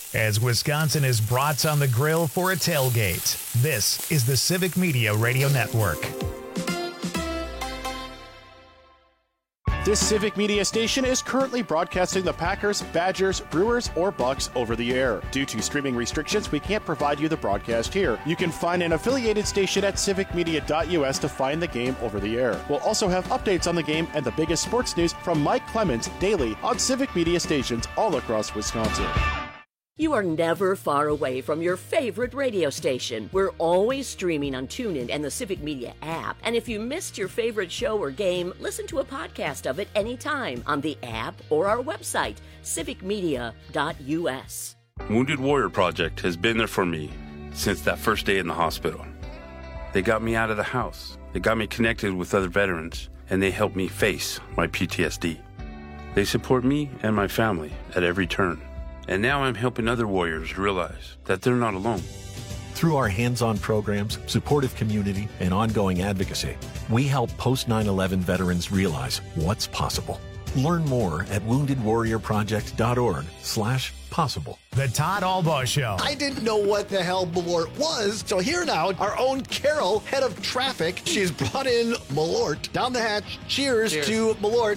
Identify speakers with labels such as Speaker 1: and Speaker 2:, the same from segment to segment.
Speaker 1: as Wisconsin is brats on the grill for a tailgate. This is the Civic Media Radio Network.
Speaker 2: This Civic Media station is currently broadcasting the Packers, Badgers, Brewers, or Bucks over the air. Due to streaming restrictions, we can't provide you the broadcast here. You can find an affiliated station at civicmedia.us to find the game over the air. We'll also have updates on the game and the biggest sports news from Mike Clemens daily on Civic Media stations all across Wisconsin.
Speaker 3: You are never far away from your favorite radio station. We're always streaming on TuneIn and the Civic Media app. And if you missed your favorite show or game, listen to a podcast of it anytime on the app or our website, civicmedia.us.
Speaker 4: Wounded Warrior Project has been there for me since that first day in the hospital. They got me out of the house. They got me connected with other veterans, and they helped me face my PTSD. They support me and my family at every turn. And now I'm helping other warriors realize that they're not alone.
Speaker 5: Through our hands-on programs, supportive community, and ongoing advocacy, we help post-9/11 veterans realize what's possible. Learn more at woundedwarriorproject.org/possible.
Speaker 1: The Todd Albaugh Show.
Speaker 6: I didn't know what the hell Malort was, so here now, our own Carol, head of traffic, she's brought in Malort. Down the hatch. Cheers. To Malort.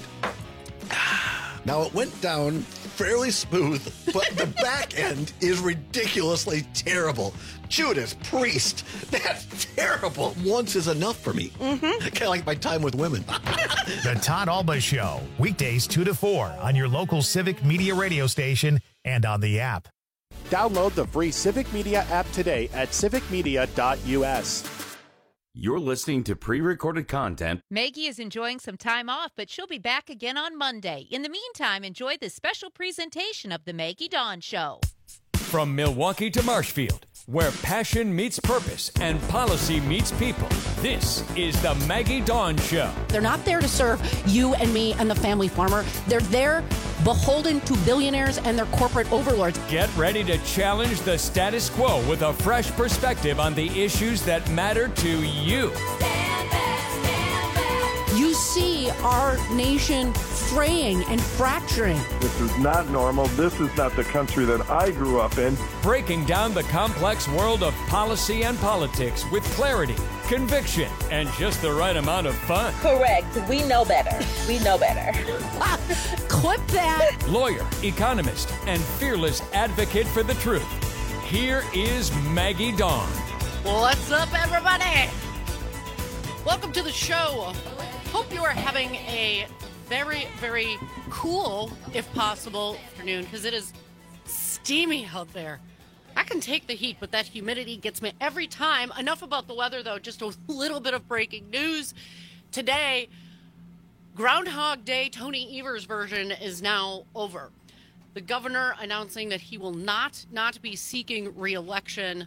Speaker 6: Now, it went down fairly smooth, but the back end is ridiculously terrible. Judas Priest, that's terrible. Once is enough for me. Kind of like my time with women.
Speaker 1: The Todd Albaugh Show, weekdays 2 to 4 on your local Civic Media radio station and on the app.
Speaker 2: Download the free Civic Media app today at civicmedia.us.
Speaker 7: You're listening to pre-recorded content.
Speaker 8: Maggie is enjoying some time off, but she'll be back again on Monday. In the meantime, enjoy this special presentation of The Maggie Dawn Show.
Speaker 9: From Milwaukee to Marshfield, where passion meets purpose and policy meets people, this is The Maggie Dawn Show.
Speaker 10: They're not there to serve you and me and the family farmer. They're there beholden to billionaires and their corporate overlords.
Speaker 9: Get ready to challenge the status quo with a fresh perspective on the issues that matter to you.
Speaker 10: Stand back. You see our nation fraying and fracturing.
Speaker 11: This is not normal. This is not the country that I grew up in.
Speaker 9: Breaking down the complex world of policy and politics with clarity, conviction, and just the right amount of fun.
Speaker 12: Correct. We know better. We know better.
Speaker 10: Clip that.
Speaker 9: Lawyer, economist, and fearless advocate for the truth. Here is Maggie Dawn.
Speaker 13: What's up, everybody? Welcome to the show. Hope you are having a very, very cool, if possible, afternoon, because it is steamy out there. I can take the heat, but that humidity gets me every time. Enough about the weather, though. Just a little bit of breaking news. Today, Groundhog Day, Tony Evers' version, is now over. The governor announcing that he will not be seeking re-election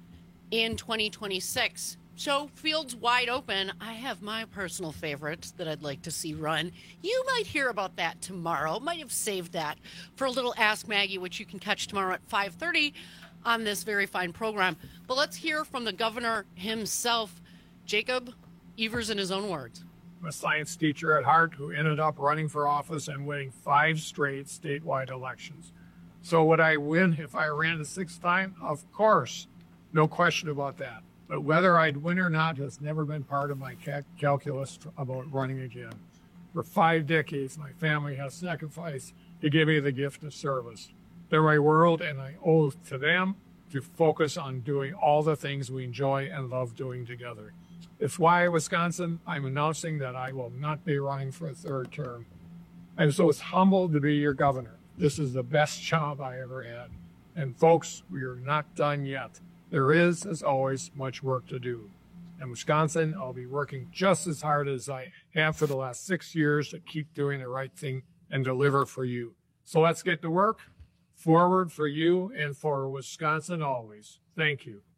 Speaker 13: in 2026. So, fields wide open. I have my personal favorite that I'd like to see run. You might hear about that tomorrow. Might have saved that for a little Ask Maggie, which you can catch tomorrow at 5:30 on this very fine program. But let's hear from the governor himself, Jacob Evers, in his own words.
Speaker 14: I'm a science teacher at heart who ended up running for office and winning 5 straight statewide elections. So would I win if I ran the 6th time? Of course. No question about that. But whether I'd win or not has never been part of my calculus about running again. For 5 decades, my family has sacrificed to give me the gift of service. They're my world, and I owe it to them to focus on doing all the things we enjoy and love doing together. It's why, Wisconsin, I'm announcing that I will not be running for a 3rd term. I'm so humbled to be your governor. This is the best job I ever had. And folks, we are not done yet. There is, as always, much work to do. In Wisconsin, I'll be working just as hard as I have for the last 6 years to keep doing the right thing and deliver for you. So let's get to work. Forward for you and for Wisconsin always. Thank you.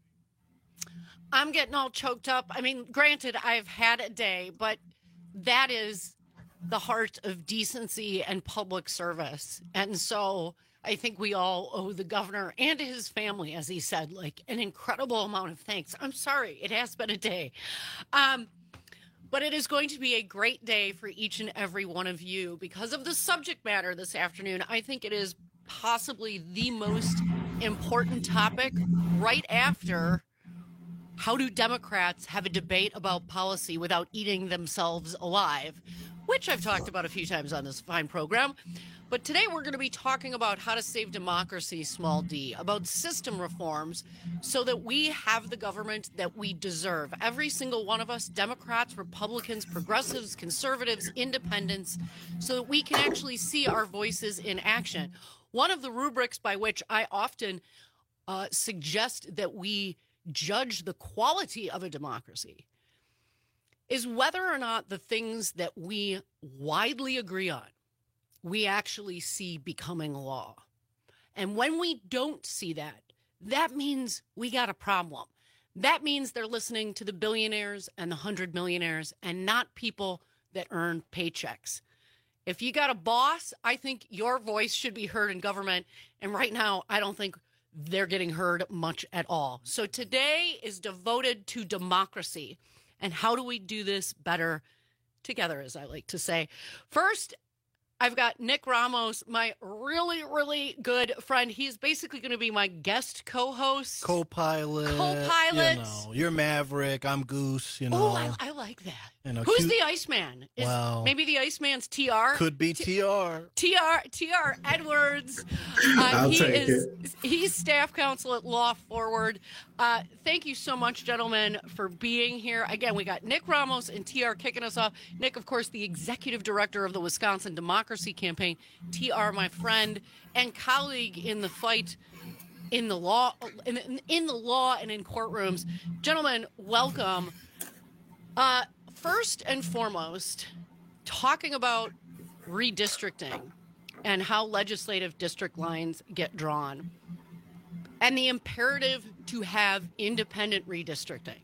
Speaker 13: I'm getting all choked up. I mean, granted, I've had a day, but that is the heart of decency and public service. And so I think we all owe the governor and his family, as he said, like an incredible amount of thanks. I'm sorry, it has been a day. But it is going to be a great day for each and every one of you because of the subject matter this afternoon. I think it is possibly the most important topic right after how do Democrats have a debate about policy without eating themselves alive, which I've talked about a few times on this fine program. But today we're going to be talking about how to save democracy, small d, about system reforms so that we have the government that we deserve. Every single one of us, Democrats, Republicans, progressives, conservatives, independents, so that we can actually see our voices in action. One of the rubrics by which I often suggest that we judge the quality of a democracy is whether or not the things that we widely agree on, we actually see becoming law. And when we don't see that, that means we got a problem. That means they're listening to the billionaires and the 100 millionaires and not people that earn paychecks. If you got a boss, I think your voice should be heard in government. And right now, I don't think they're getting heard much at all. So today is devoted to democracy. And how do we do this better together, as I like to say? First, I've got Nick Ramos, my really, really good friend. He's basically going to be my guest co-host.
Speaker 15: Co-pilot. You know, you're Maverick. I'm Goose, you know.
Speaker 13: Oh, I like that. You know, who's the Iceman? Maybe the Iceman's TR?
Speaker 15: Could be TR.
Speaker 13: TR Edwards.
Speaker 15: I'll take it.
Speaker 13: He's staff counsel at Law Forward. Thank you so much, gentlemen, for being here. Again, we got Nick Ramos and TR kicking us off. Nick, of course, the executive director of the Wisconsin Democracy Campaign. TR, my friend and colleague in the fight in the law, in the law and in courtrooms. Gentlemen, welcome. First and foremost, talking about redistricting and how legislative district lines get drawn and the imperative to have independent redistricting.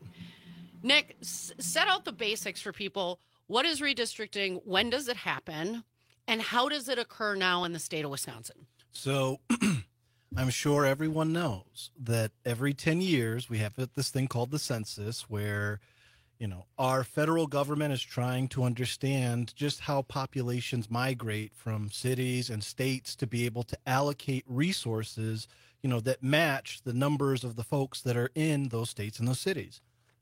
Speaker 13: Nick, set out the basics for people. What is redistricting? When does it happen? And how does it occur now in the state of Wisconsin?
Speaker 15: So I'm sure everyone knows that every 10 years we have this thing called the census where, you know, our federal government is trying to understand just how populations migrate from cities and states to be able to allocate resources, you know, that match the numbers of the folks that are in those states and those cities.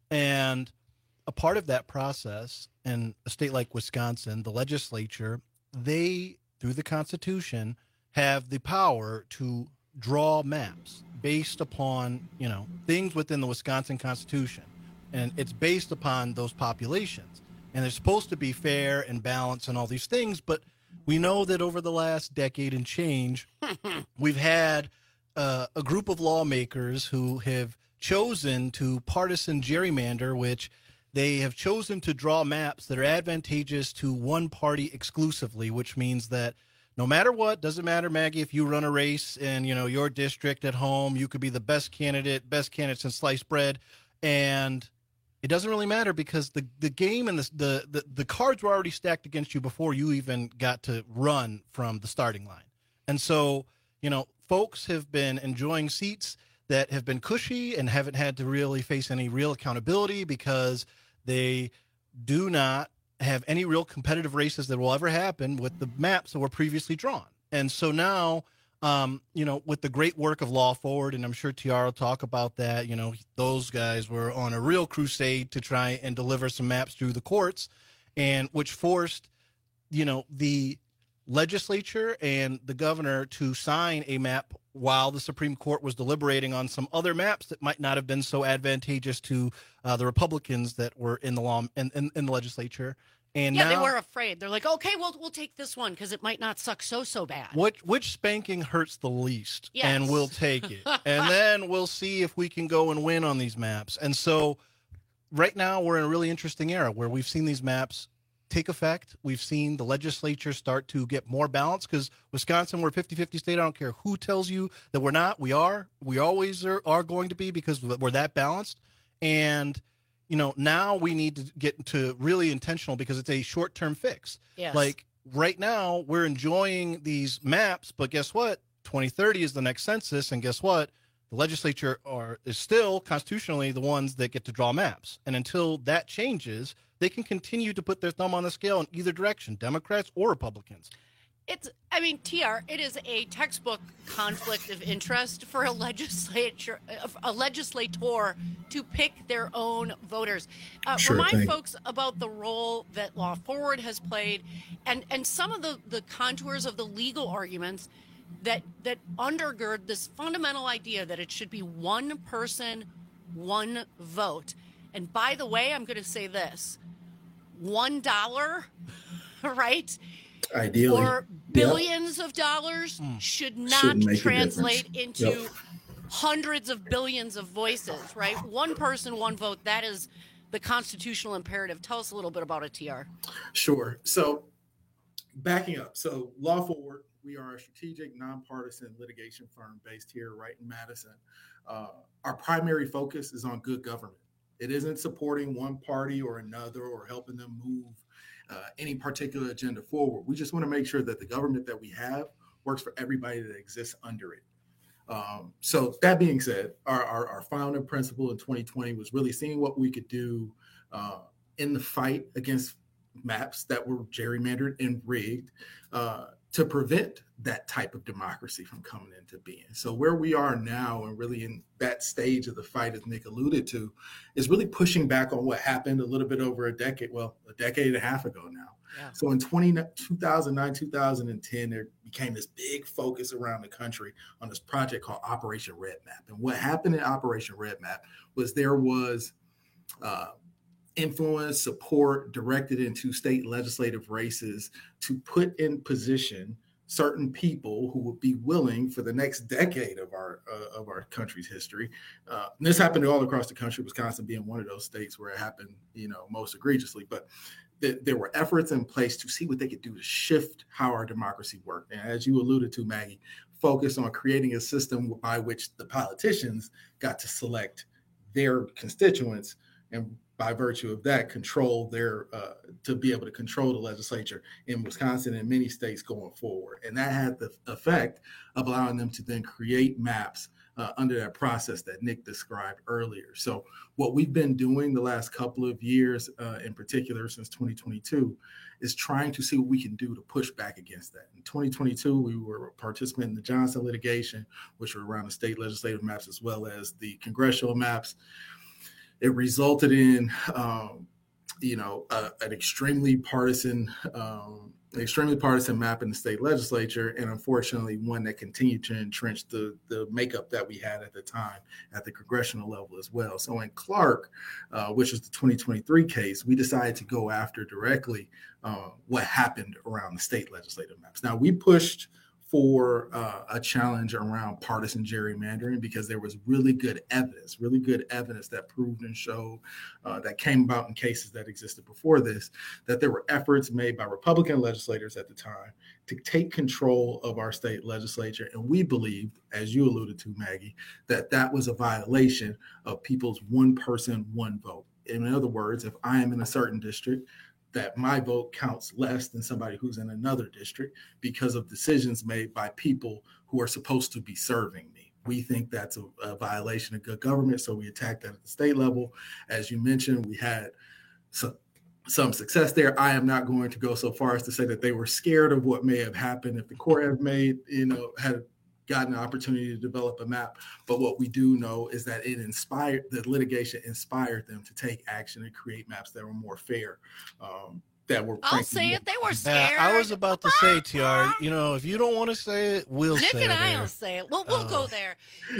Speaker 15: And a part of that process in a state like Wisconsin, the legislature, they, through the Constitution, have the power to draw maps based upon, you know, things within the Wisconsin Constitution. And it's based upon those populations. And they're supposed to be fair and balanced and all these things. But we know that over the last decade and change, we've had a group of lawmakers who have chosen to partisan gerrymander, which they have chosen to draw maps that are advantageous to one party exclusively, which means that no matter what, doesn't matter, Maggie, if you run a race in, you know, your district at home, you could be the best candidate since sliced bread. And it doesn't really matter because the game and the cards were already stacked against you before you even got to run from the starting line. And so, you know, folks have been enjoying seats that have been cushy and haven't had to really face any real accountability because they do not have any real competitive races that will ever happen with the maps that were previously drawn. And so now, you know, with the great work of Law Forward, and I'm sure TR will talk about that, you know, those guys were on a real crusade to try and deliver some maps through the courts, and which forced, you know, the legislature and the governor to sign a map while the Supreme Court was deliberating on some other maps that might not have been so advantageous to the Republicans that were in the law in the legislature. And
Speaker 13: yeah,
Speaker 15: now,
Speaker 13: they were afraid. They're like, okay, we'll take this one because it might not suck so bad.
Speaker 15: Which spanking hurts the least?
Speaker 13: Yes.
Speaker 15: And we'll take it. And then we'll see if we can go and win on these maps. And so right now we're in a really interesting era where we've seen these maps take effect. We've seen the legislature start to get more balanced because Wisconsin, we're a 50-50 state. I don't care who tells you that we're not. We are. We always are going to be because we're that balanced. And you know, now we need to get to really intentional because it's a short-term fix.
Speaker 13: Yes.
Speaker 15: Like right now, we're enjoying these maps, but guess what? 2030 is the next census, and guess what? The legislature is still constitutionally the ones that get to draw maps. And until that changes, they can continue to put their thumb on the scale in either direction, Democrats or Republicans.
Speaker 13: TR, it is a textbook conflict of interest for a legislator to pick their own voters. Remind folks about the role that Law Forward has played and some of the contours of the legal arguments that undergird this fundamental idea that it should be one person, one vote. And by the way, I'm going to say this, $1, right?
Speaker 16: Ideally.
Speaker 13: Or billions of dollars should not translate into hundreds of billions of voices, right? One person, one vote. That is the constitutional imperative. Tell us a little bit about it, TR.
Speaker 16: Sure. So backing up. So Law Forward, we are a strategic, nonpartisan litigation firm based here right in Madison. Our primary focus is on good government. It isn't supporting one party or another or helping them move any particular agenda forward. We just want to make sure that the government that we have works for everybody that exists under it. So that being said, our founding principle in 2020 was really seeing what we could do in the fight against maps that were gerrymandered and rigged to prevent that type of democracy from coming into being. So where we are now and really in that stage of the fight, as Nick alluded to, is really pushing back on what happened a little bit over a decade and a half ago now. Yeah. So in 2009, 2010, there became this big focus around the country on this project called Operation Red Map. And what happened in Operation Red Map was there was influence, support directed into state legislative races to put in position certain people who would be willing for the next decade of our country's history. This happened all across the country, Wisconsin being one of those states where it happened, most egregiously. But there were efforts in place to see what they could do to shift how our democracy worked. And as you alluded to, Maggie, focus on creating a system by which the politicians got to select their constituents and by virtue of that, control to be able to control the legislature in Wisconsin and many states going forward. And that had the effect of allowing them to then create maps under that process that Nick described earlier. So what we've been doing the last couple of years, in particular since 2022, is trying to see what we can do to push back against that. In 2022, we were a participant in the Johnson litigation, which were around the state legislative maps as well as the congressional maps. It resulted in, an extremely partisan map in the state legislature, and unfortunately, one that continued to entrench the makeup that we had at the time at the congressional level as well. So in Clark, which is the 2023 case, we decided to go after directly what happened around the state legislative maps. Now, we pushed for a challenge around partisan gerrymandering because there was really good evidence that proved and showed that came about in cases that existed before this, that there were efforts made by Republican legislators at the time to take control of our state legislature. And we believed, as you alluded to, Maggie, that was a violation of people's one person, one vote. In other words, if I am in a certain district, that my vote counts less than somebody who's in another district because of decisions made by people who are supposed to be serving me. We think that's a violation of good government, so we attacked that at the state level. As you mentioned, we had some success there. I am not going to go so far as to say that they were scared of what may have happened if the court had gotten an opportunity to develop a map. But what we do know is that the litigation inspired them to take action and create maps that were more fair.
Speaker 13: I'll say it. They were scared.
Speaker 15: I was about to say, TR, if you don't want to say it, we'll say it.
Speaker 13: Nick and I will say it. We'll go there.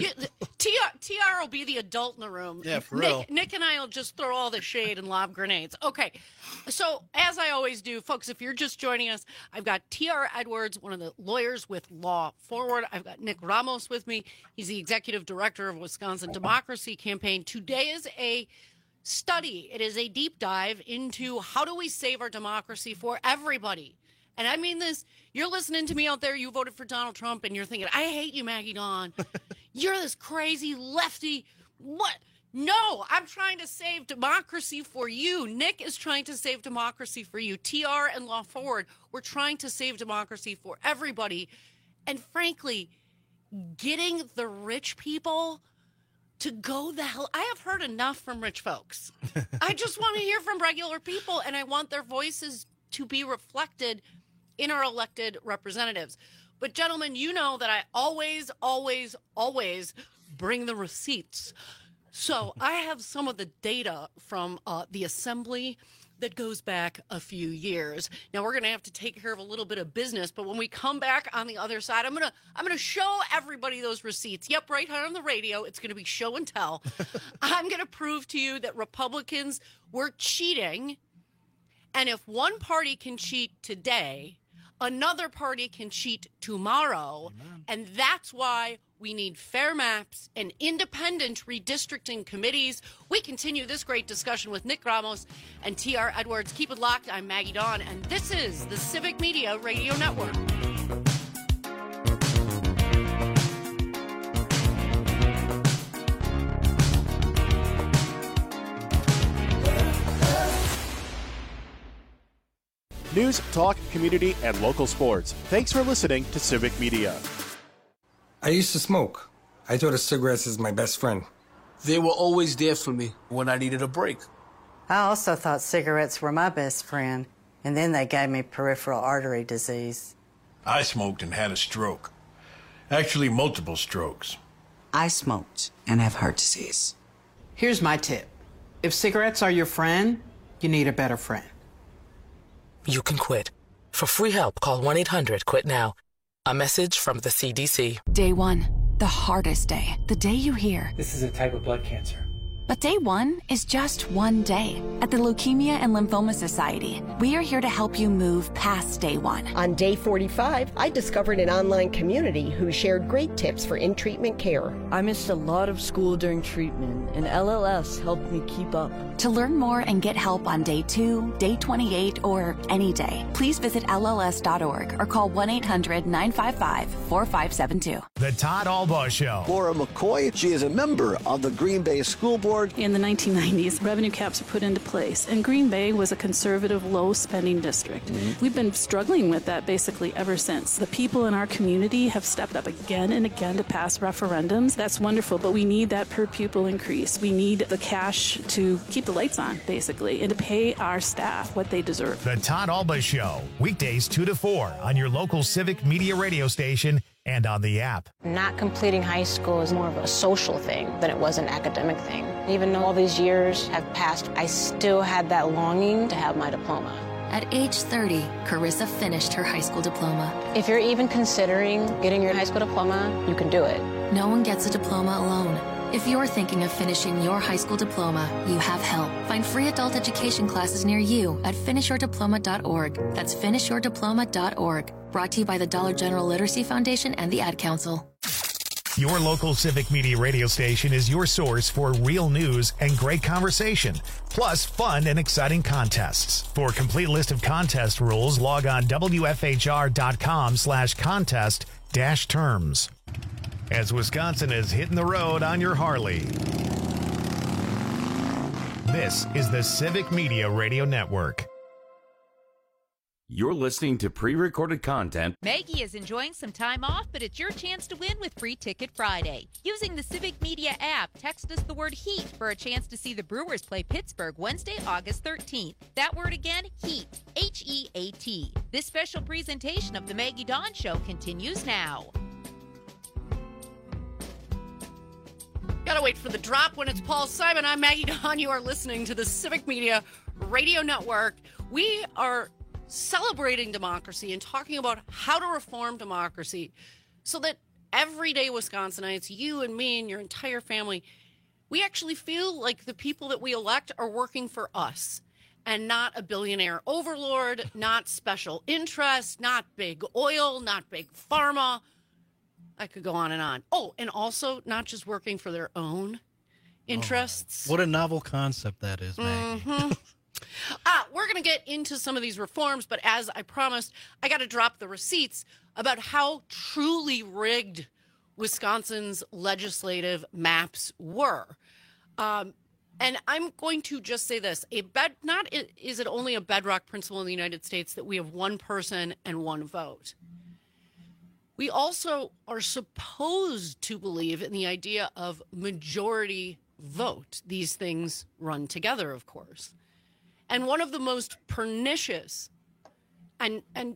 Speaker 13: TR will be the adult in the room.
Speaker 15: Yeah, for real.
Speaker 13: Nick and I will just throw all the shade and lob grenades. Okay. So, as I always do, folks, if you're just joining us, I've got TR Edwards, one of the lawyers with Law Forward. I've got Nick Ramos with me. He's the executive director of Wisconsin Democracy Campaign. Today is a study. It is a deep dive into how do we save our democracy for everybody. And I mean this, you're listening to me out there, you voted for Donald Trump, and you're thinking, I hate you, Maggie Dawn. You're this crazy lefty. What? No, I'm trying to save democracy for you. Nick is trying to save democracy for you. TR and Law Forward, we're trying to save democracy for everybody. And frankly, getting the rich people to go the hell. I have heard enough from rich folks. I just want to hear from regular people, and I want their voices to be reflected in our elected representatives. But gentlemen, you know that I always bring the receipts. So I have some of the data from the assembly that goes back a few years. Now we're going to have to take care of a little bit of business, but when we come back on the other side, I'm going to show everybody those receipts. Yep, right here on the radio. It's going to be show and tell. I'm going to prove to you that Republicans were cheating. And if one party can cheat today, another party can cheat tomorrow. Amen. And that's why we need fair maps and independent redistricting committees. We continue this great discussion with Nick Ramos and T.R. Edwards. Keep it locked. I'm Maggie Dawn, and this is the Civic Media Radio Network.
Speaker 2: News, talk, community, and local sports. Thanks for listening to Civic Media.
Speaker 17: I used to smoke. I thought of cigarettes as my best friend.
Speaker 18: They were always there for me when I needed a break.
Speaker 19: I also thought cigarettes were my best friend, and then they gave me peripheral artery disease.
Speaker 20: I smoked and had a stroke. Actually, multiple strokes.
Speaker 21: I smoked and have heart disease. Here's my tip. If cigarettes are your friend, you need a better friend.
Speaker 22: You can quit. For free help, call 1-800-QUIT-NOW. A message from the CDC.
Speaker 23: Day one, the hardest day. The day you hear,
Speaker 24: this is a type of blood cancer.
Speaker 23: But day one is just one day. At the Leukemia and Lymphoma Society, we are here to help you move past day one.
Speaker 25: On day 45, I discovered an online community who shared great tips for in-treatment care.
Speaker 26: I missed a lot of school during treatment, and LLS helped me keep up.
Speaker 23: To learn more and get help on day 2, day 28, or any day, please visit LLS.org or call 1-800-955-4572.
Speaker 1: The Todd Albaugh Show.
Speaker 6: Laura McCoy, she is a member of the Green Bay School Board.
Speaker 27: In the 1990s, revenue caps were put into place, and Green Bay was a conservative, low-spending district. We've been struggling with that basically ever since. The people in our community have stepped up again and again to pass referendums. That's wonderful, but we need that per-pupil increase. We need the cash to keep the lights on, basically, and to pay our staff what they deserve.
Speaker 1: The Todd Albaugh Show, weekdays 2 to 4 on your local Civic Media radio station and on the app.
Speaker 28: Not completing high school is more of a social thing than it was an academic thing. Even though all these years have passed, I still had that longing to have my diploma.
Speaker 29: At age 30, Carissa finished her high school diploma.
Speaker 28: If you're even considering getting your high school diploma, you can do it.
Speaker 29: No one gets a diploma alone. If you're thinking of finishing your high school diploma, you have help. Find free adult education classes near you at finishyourdiploma.org. That's finishyourdiploma.org. Brought to you by the Dollar General Literacy Foundation and the Ad Council.
Speaker 1: Your local Civic Media radio station is your source for real news and great conversation, plus fun and exciting contests. For a complete list of contest rules, log on WFHR.com/contest-terms. As Wisconsin is hitting the road on your Harley. This is the Civic Media Radio Network.
Speaker 7: You're listening to pre-recorded content.
Speaker 8: Maggie is enjoying some time off, but it's your chance to win with Free Ticket Friday. Using the Civic Media app, text us the word HEAT for a chance to see the Brewers play Pittsburgh Wednesday, August 13th. That word again, HEAT, H-E-A-T. This special presentation of the Maggie Dawn Show continues now.
Speaker 13: Gotta wait for the drop when it's Paul Simon. I'm Maggie Dawn. You are listening to the Civic Media Radio Network. We are celebrating democracy and talking about how to reform democracy so that everyday Wisconsinites, you and me and your entire family, we actually feel like the people that we elect are working for us and not a billionaire overlord, not special interest, not big oil, not big pharma. I could go on and on. Oh, and also not just working for their own interests.
Speaker 15: What a novel concept that is, Maggie.
Speaker 13: Mm-hmm. We're going to get into some of these reforms, but as I promised, I got to drop the receipts about how truly rigged Wisconsin's legislative maps were. And I'm going to just say this. Not is it only a bedrock principle in the United States that we have one person and one vote. We also are supposed to believe in the idea of majority vote. These things run together, of course. And one of the most pernicious and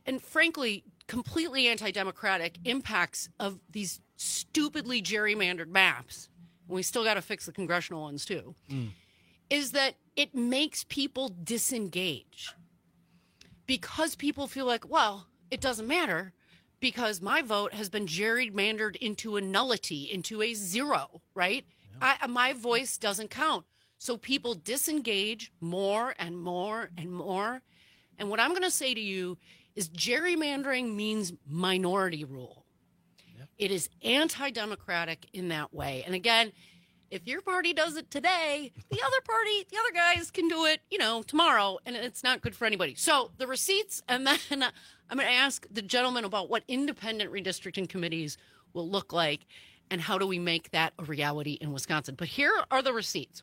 Speaker 13: and frankly, completely anti-democratic impacts of these stupidly gerrymandered maps, and we still got to fix the congressional ones too, is that it makes people disengage because people feel like, well, it doesn't matter because my vote has been gerrymandered into a nullity, into a zero, right? My voice doesn't count. So people disengage more and more and more. And what I'm going to say to you is gerrymandering means minority rule. Yep. It is anti-democratic in that way. And again, if your party does it today, the other guys can do it, tomorrow, and it's not good for anybody. So the receipts, and then I'm going to ask the gentleman about what independent redistricting committees will look like and how do we make that a reality in Wisconsin. But here are the receipts.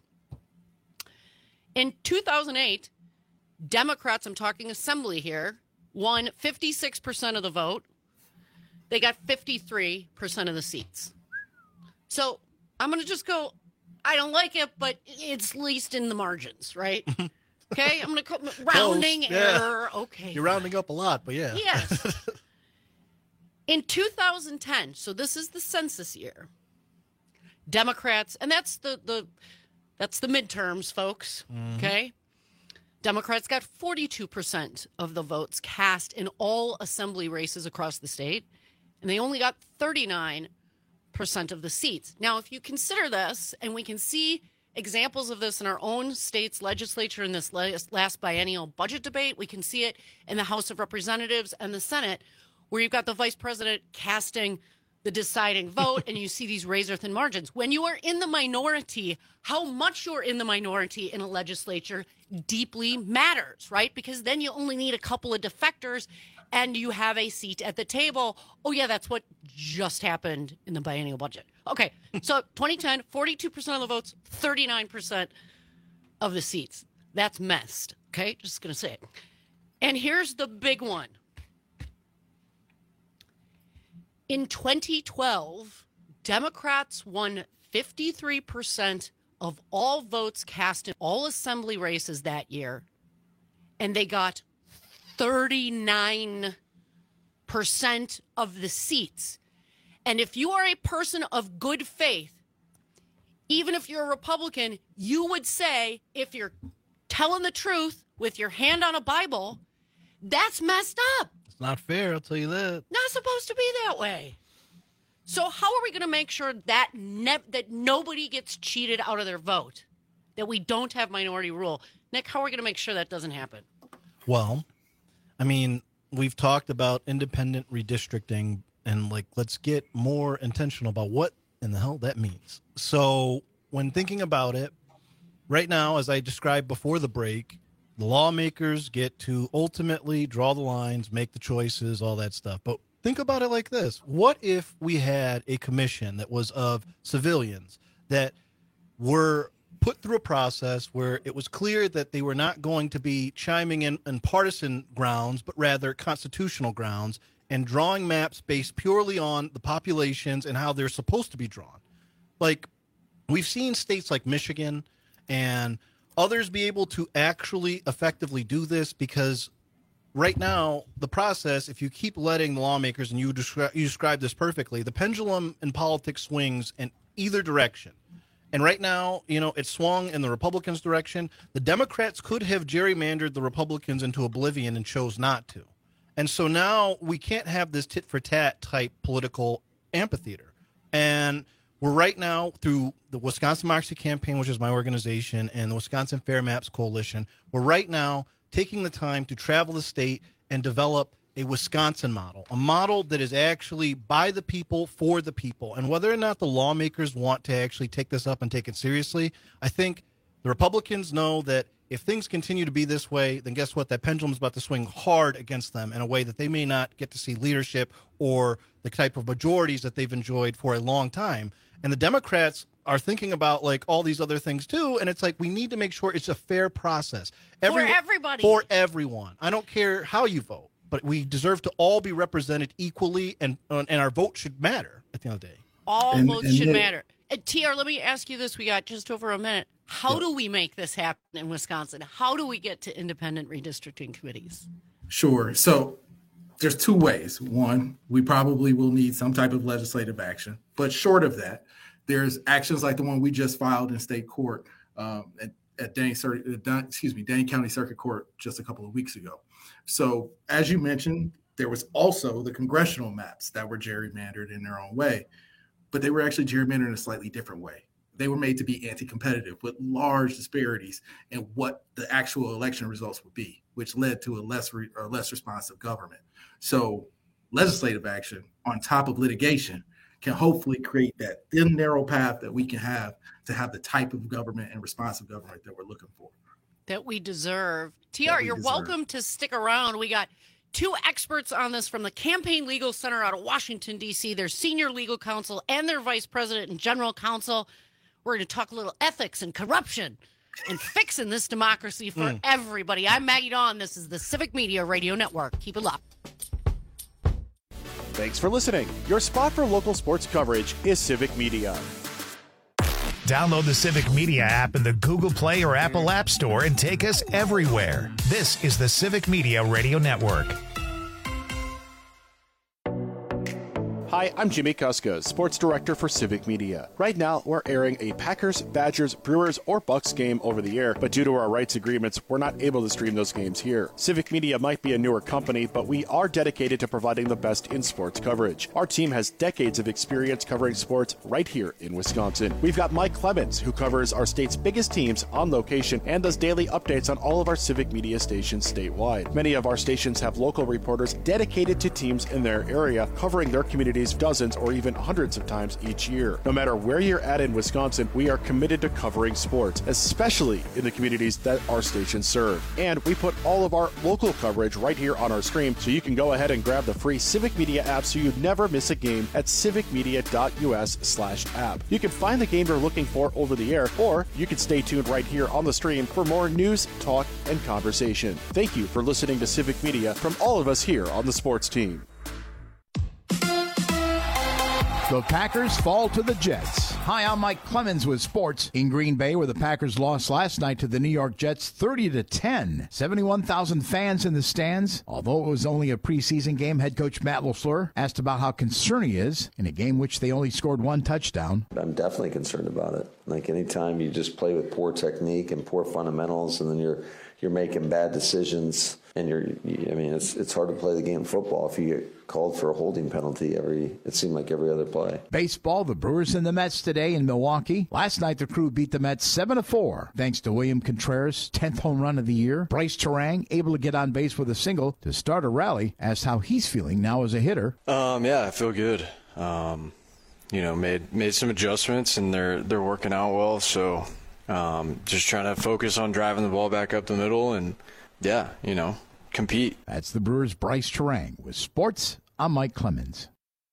Speaker 13: In 2008, Democrats, I'm talking assembly here, won 56% of the vote. They got 53% of the seats. So I'm going to just go, I don't like it, but it's least in the margins, right? Okay, I'm going to rounding error. Okay.
Speaker 15: You're rounding up a lot, but yeah.
Speaker 13: Yes. In 2010, so this is the census year, Democrats, and that's the midterms, folks, okay? Democrats got 42% of the votes cast in all assembly races across the state, and they only got 39% of the seats. Now, if you consider this, and we can see examples of this in our own state's legislature in this last biennial budget debate, we can see it in the House of Representatives and the Senate, where you've got the vice president casting the deciding vote, and you see these razor-thin margins. When you are in the minority, how much you're in the minority in a legislature deeply matters, right? Because then you only need a couple of defectors, and you have a seat at the table. Oh, yeah, that's what just happened in the biennial budget. Okay, so 2010, 42% of the votes, 39% of the seats. That's messed, okay? Just going to say it. And here's the big one. In 2012, Democrats won 53% of all votes cast in all assembly races that year, and they got 39% of the seats. And if you are a person of good faith, even if you're a Republican, you would say, if you're telling the truth with your hand on a Bible, that's messed up.
Speaker 15: It's not fair, I'll tell you that.
Speaker 13: Not supposed to be that way. So how are we going to make sure that that nobody gets cheated out of their vote, that we don't have minority rule? Nick, how are we going to make sure that doesn't happen?
Speaker 15: Well, I mean, we've talked about independent redistricting, and let's get more intentional about what in the hell that means. So when thinking about it, right now, as I described before the break, the lawmakers get to ultimately draw the lines, make the choices, all that stuff. But think about it like this. What if we had a commission that was of civilians that were put through a process where it was clear that they were not going to be chiming in on partisan grounds, but rather constitutional grounds, and drawing maps based purely on the populations and how they're supposed to be drawn? Like, we've seen states like Michigan and others be able to actually effectively do this, because right now the process, if you keep letting the lawmakers, and you describe this perfectly, the pendulum in politics swings in either direction. And right now, it swung in the Republicans' direction. The Democrats could have gerrymandered the Republicans into oblivion and chose not to. And so now we can't have this tit-for-tat type political amphitheater. And we're right now, through the Wisconsin Democracy Campaign, which is my organization, and the Wisconsin Fair Maps Coalition, we're right now taking the time to travel the state and develop a Wisconsin model, a model that is actually by the people, for the people. And whether or not the lawmakers want to actually take this up and take it seriously, I think the Republicans know that if things continue to be this way, then guess what? That pendulum is about to swing hard against them in a way that they may not get to see leadership or the type of majorities that they've enjoyed for a long time. And the Democrats are thinking about all these other things too, and it's like we need to make sure it's a fair process.
Speaker 13: For everybody.
Speaker 15: For everyone. I don't care how you vote, but we deserve to all be represented equally, and our vote should matter at the end of the day.
Speaker 13: All votes should matter. TR, let me ask you this. We got just over a minute. How do we make this happen in Wisconsin? How do we get to independent redistricting committees?
Speaker 16: Sure. So there's two ways. One, we probably will need some type of legislative action. But short of that, there's actions like the one we just filed in state court at Dane County Circuit Court just a couple of weeks ago. So as you mentioned, there was also the congressional maps that were gerrymandered in their own way, but they were actually gerrymandered in a slightly different way. They were made to be anti-competitive with large disparities in what the actual election results would be, which led to a less responsive government. So legislative action on top of litigation can hopefully create that thin, narrow path that we can have to have the type of government and responsive government that we're looking for.
Speaker 13: That we deserve. TR, you're welcome to stick around. We got two experts on this from the Campaign Legal Center out of Washington, D.C., their senior legal counsel and their vice president and general counsel. We're going to talk a little ethics and corruption and fixing this democracy for everybody. I'm Maggie Dawn. This is the Civic Media Radio Network. Keep it locked.
Speaker 2: Thanks for listening. Your spot for local sports coverage is Civic Media.
Speaker 1: Download the Civic Media app in the Google Play or Apple App Store and take us everywhere. This is the Civic Media Radio Network.
Speaker 2: Hi, I'm Jimmy Kuska, sports director for Civic Media. Right now, we're airing a Packers, Badgers, Brewers, or Bucks game over the air, but due to our rights agreements, we're not able to stream those games here. Civic Media might be a newer company, but we are dedicated to providing the best in sports coverage. Our team has decades of experience covering sports right here in Wisconsin. We've got Mike Clemens, who covers our state's biggest teams on location and does daily updates on all of our Civic Media stations statewide. Many of our stations have local reporters dedicated to teams in their area, covering their communities dozens or even hundreds of times each year. No matter where you're at in Wisconsin, we are committed to covering sports, especially in the communities that our stations serve. And we put all of our local coverage right here on our stream, so you can go ahead and grab the free Civic Media app so you never miss a game at civicmedia.us/app. You can find the game you're looking for over the air, or you can stay tuned right here on the stream for more news, talk, and conversation. Thank you for listening to Civic Media from all of us here on the sports team.
Speaker 3: The Packers fall to the Jets. Hi, I'm Mike Clemens with sports. In Green Bay, where the Packers lost last night to the New York Jets 30-10. 71,000 fans in the stands. Although it was only a preseason game, head coach Matt LaFleur asked about how concerned he is in a game which they only scored one touchdown.
Speaker 4: I'm definitely concerned about it. Like anytime you just play with poor technique and poor fundamentals, and then you're making bad decisions, and it's hard to play the game of football if you get called for a holding penalty it seemed like every other play.
Speaker 3: Baseball, the Brewers and the Mets today in Milwaukee. Last night, the Crew beat the Mets 7-4, thanks to William Contreras' 10th home run of the year. Bryce Terang able to get on base with a single to start a rally. Asked how he's feeling now as a hitter.
Speaker 5: Yeah, I feel good. Made some adjustments, and they're working out well. So just trying to focus on driving the ball back up the middle and, compete.
Speaker 3: That's the Brewers' Bryce Terang. With sports, I'm Mike Clemens.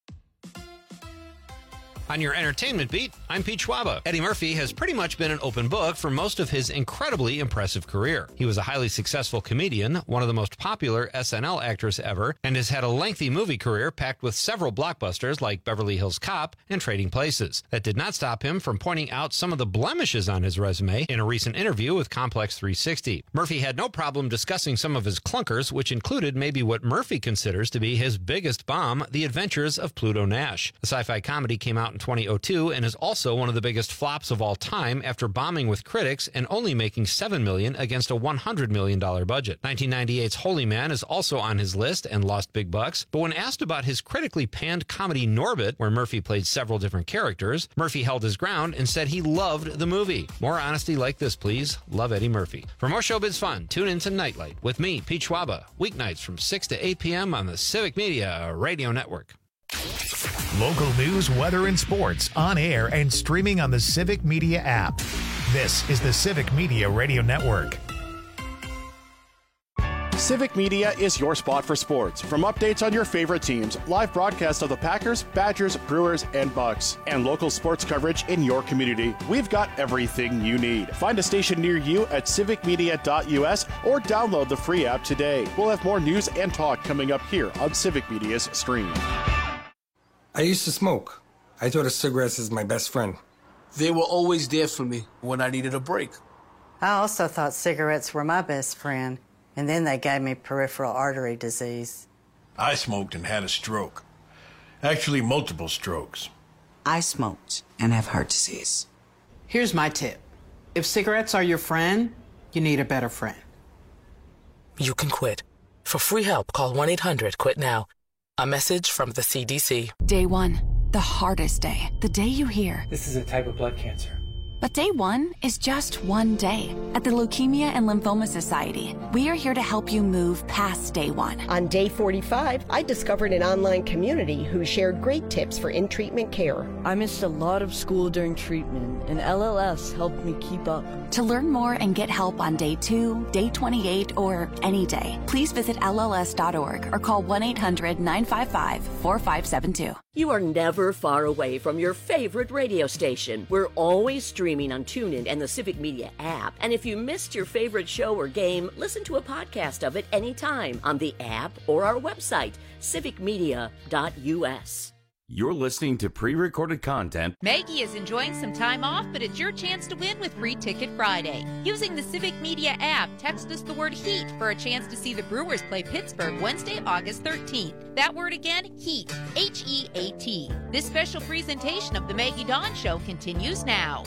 Speaker 9: On your entertainment beat, I'm Pete Schwaba. Eddie Murphy has pretty much been an open book for most of his incredibly impressive career. He was a highly successful comedian, one of the most popular SNL actors ever, and has had a lengthy movie career packed with several blockbusters like Beverly Hills Cop and Trading Places. That did not stop him from pointing out some of the blemishes on his resume in a recent interview with Complex 360. Murphy had no problem discussing some of his clunkers, which included maybe what Murphy considers to be his biggest bomb, The Adventures of Pluto Nash. The sci-fi comedy came out in 2002 and is also one of the biggest flops of all time after bombing with critics and only making $7 million against a $100 million budget. 1998's Holy Man is also on his list and lost big bucks, but when asked about his critically panned comedy Norbit, where Murphy played several different characters, Murphy held his ground and said he loved the movie. More honesty like this, please. Love Eddie Murphy. For more showbiz fun, tune in to Nightlight with me, Pete Schwaba, weeknights from 6 to 8 p.m. on the Civic Media Radio Network.
Speaker 1: Local news, weather, and sports on air and streaming on the Civic Media app. This is the Civic Media Radio Network.
Speaker 2: Civic Media is your spot for sports. From updates on your favorite teams, live broadcasts of the Packers, Badgers, Brewers, and Bucks, and local sports coverage in your community, we've got everything you need. Find a station near you at civicmedia.us or download the free app today. We'll have more news and talk coming up here on Civic Media's stream.
Speaker 17: I used to smoke. I thought of cigarettes as my best friend.
Speaker 18: They were always there for me when I needed a break.
Speaker 19: I also thought cigarettes were my best friend, and then they gave me peripheral artery disease.
Speaker 10: I smoked and had a stroke. Actually, multiple strokes.
Speaker 11: I smoked and have heart disease.
Speaker 12: Here's my tip. If cigarettes are your friend, you need a better friend.
Speaker 14: You can quit. For free help, call 1-800-QUIT-NOW. A message from the CDC.
Speaker 23: Day 1, the hardest day. The day you hear,
Speaker 20: this is a type of blood cancer.
Speaker 23: But day 1 is just one day. At the Leukemia and Lymphoma Society, we are here to help you move past day 1.
Speaker 21: On day 45, I discovered an online community who shared great tips for in-treatment care.
Speaker 26: I missed a lot of school during treatment, and LLS helped me keep up.
Speaker 23: To learn more and get help on day 2, day 28, or any day, please visit LLS.org or call 1-800-955-4572.
Speaker 22: You are never far away from your favorite radio station. We're always streaming on TuneIn and the Civic Media app. And if you missed your favorite show or game, listen to a podcast of it anytime on the app or our website, civicmedia.us.
Speaker 7: You're listening to pre-recorded content.
Speaker 8: Maggie is enjoying some time off, but it's your chance to win with Free Ticket Friday. Using the Civic Media app, text us the word HEAT for a chance to see the Brewers play Pittsburgh Wednesday, August 13th. That word again, HEAT, H-E-A-T. This special presentation of The Maggie Dawn Show continues now.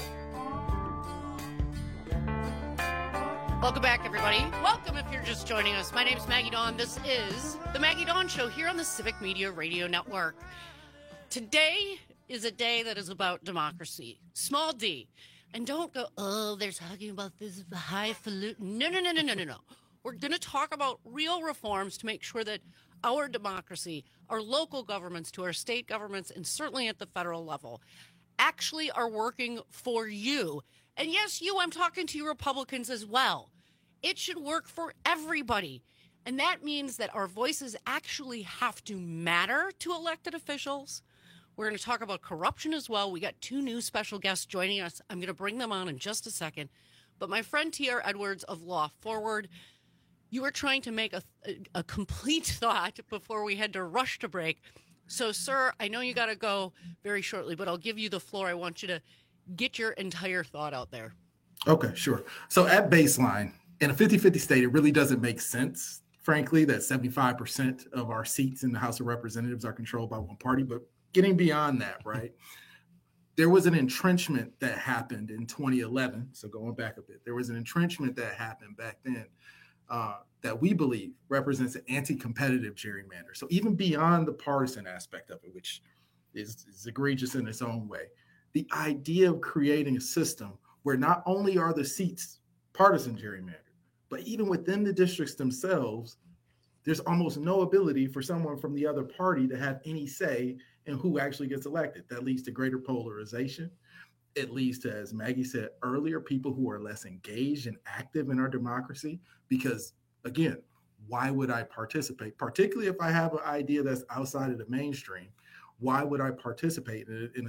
Speaker 13: Welcome back, everybody. Welcome if you're just joining us. My name's Maggie Dawn. This is The Maggie Dawn Show here on the Civic Media Radio Network. Today is a day that is about democracy, small d. And don't go, oh, they're talking about this highfalutin. No. We're going to talk about real reforms to make sure that our democracy, our local governments, to our state governments, and certainly at the federal level, actually are working for you. And yes, I'm talking to you Republicans as well. It should work for everybody. And that means that our voices actually have to matter to elected officials. We're going to talk about corruption as well. We got 2 new special guests joining us. I'm going to bring them on in just a second. But my friend T.R. Edwards of Law Forward, you were trying to make a complete thought before we had to rush to break. So, sir, I know you got to go very shortly, but I'll give you the floor. I want you to get your entire thought out there.
Speaker 16: Okay, sure. So at baseline, in a 50-50 state, it really doesn't make sense, frankly, that 75% of our seats in the House of Representatives are controlled by one party. But getting beyond that, right, there was an entrenchment that happened in 2011. So going back a bit, there was an entrenchment that happened back then that we believe represents an anti-competitive gerrymander. So even beyond the partisan aspect of it, which is egregious in its own way, the idea of creating a system where not only are the seats partisan gerrymandered, but even within the districts themselves, there's almost no ability for someone from the other party to have any say in who actually gets elected. That leads to greater polarization. It leads to, as Maggie said earlier, people who are less engaged and active in our democracy. Because, again, why would I participate? Particularly if I have an idea that's outside of the mainstream, why would I participate in